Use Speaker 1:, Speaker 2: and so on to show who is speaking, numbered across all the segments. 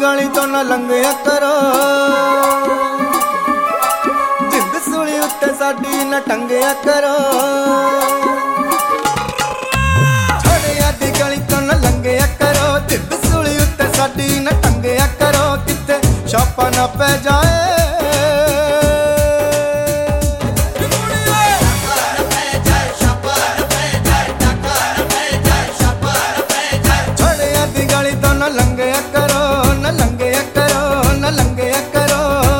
Speaker 1: गली तो ना लंघिया करो, जिंद सूली उत्ते साडी ना टंगिया करो। छड़िया दी गली तो ना लंघिया करो, जिंद सूली उत्ते साडी ना टंगिया करो। किते छापा ना पै जाए, लंघिया करो न लंघिया करो न लंघिया करो।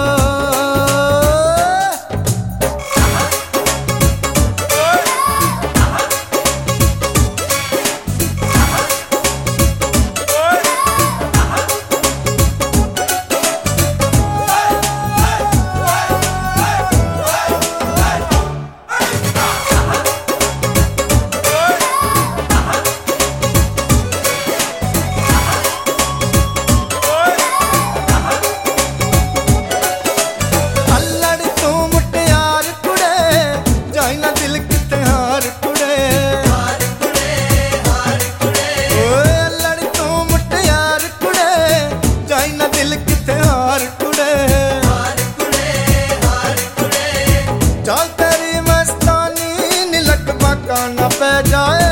Speaker 1: चल तेरी मस्तानी नीलक बाका न पै जाए,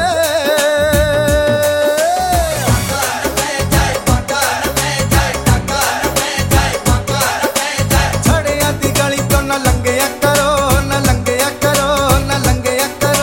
Speaker 1: छड़िया दी गली तो न लंघिया करो न लंघिया करो न लंघिया करो।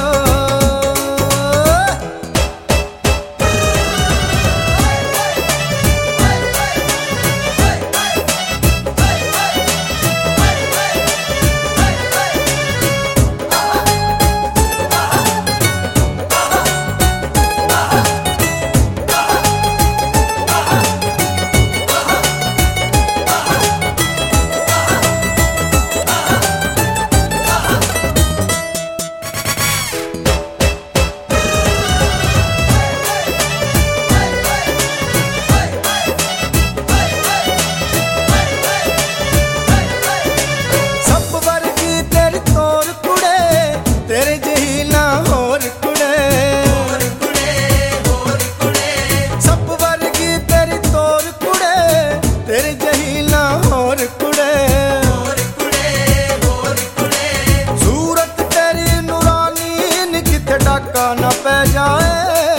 Speaker 1: डाका न पै जाए,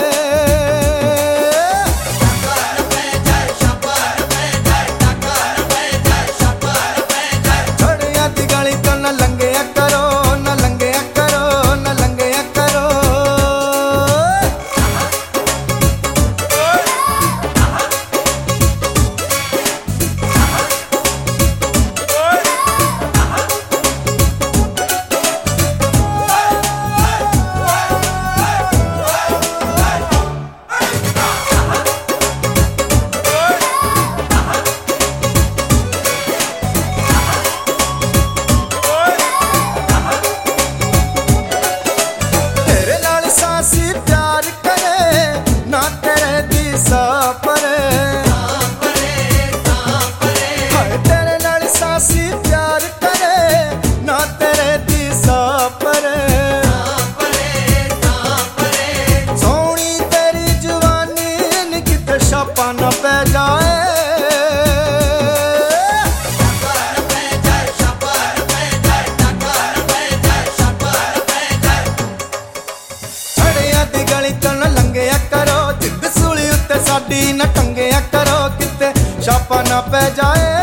Speaker 1: छड़िया दी गली तो न लंघिया करो न लंघिया करो न लंघिया करो। प्यार करे ना तेरे दी सापरे, तेरे नाल सासी प्यार करे ना तेरे दी सापरे। सोनी तेरी जवानी नी किते छापा न पै जाए, गली तो न लंघिया करो, जिंद सूली उत्ते साडी न टंगिया करो। किते छापा न पै जाए।